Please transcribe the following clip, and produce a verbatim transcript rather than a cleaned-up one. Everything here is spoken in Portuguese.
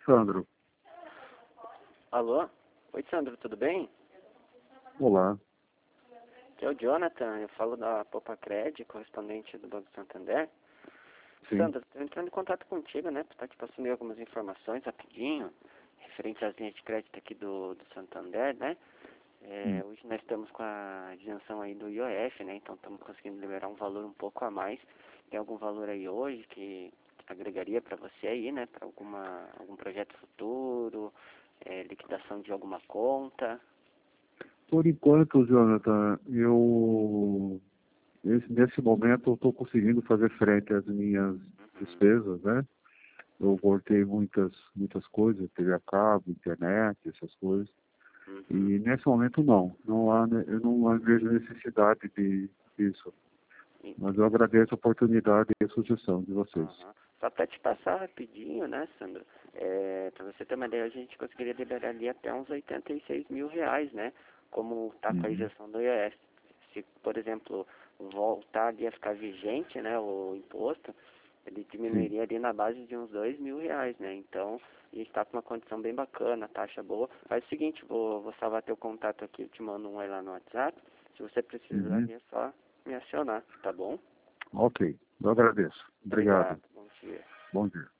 Sandro. Alô? Oi, Sandro, tudo bem? Olá. Aqui é o Jonathan, eu falo da Popacred, correspondente do Banco Santander. Sim. Sandro, estou entrando em contato contigo, né, para estar te passando aí algumas informações rapidinho, referente às linhas de crédito aqui do, do Santander, né? É, Hum. hoje nós estamos com a isenção aí do I O F, né, então estamos conseguindo liberar um valor um pouco a mais. Tem algum valor aí hoje que agregaria para você aí, né, para alguma algum projeto futuro, é, liquidação de alguma conta? Por enquanto, Jonathan, eu nesse, nesse momento eu estou conseguindo fazer frente às minhas Uhum. despesas, né? Eu voltei muitas muitas coisas, T V a cabo, internet, essas coisas. Uhum. E nesse momento não, não há, né, eu não vejo necessidade de, disso. Mas eu agradeço a oportunidade e a sugestão de vocês. Uhum. Só para te passar rapidinho, né, Sandro? É, para você ter uma ideia, a gente conseguiria liberar ali até uns oitenta e seis mil reais, né? Como está com a Uhum. isenção do I O F. Se, por exemplo, voltar ali a ficar vigente, né, o imposto, ele Sim. diminuiria ali na base de uns dois mil reais, né? Então, a gente está com uma condição bem bacana, taxa boa. Faz o seguinte, vou, vou salvar teu contato aqui, eu te mando um aí lá no WhatsApp. Se você precisar, Uhum. é só me acionar, tá bom? Ok, eu agradeço. Obrigado. Obrigado, bom dia. Bom dia.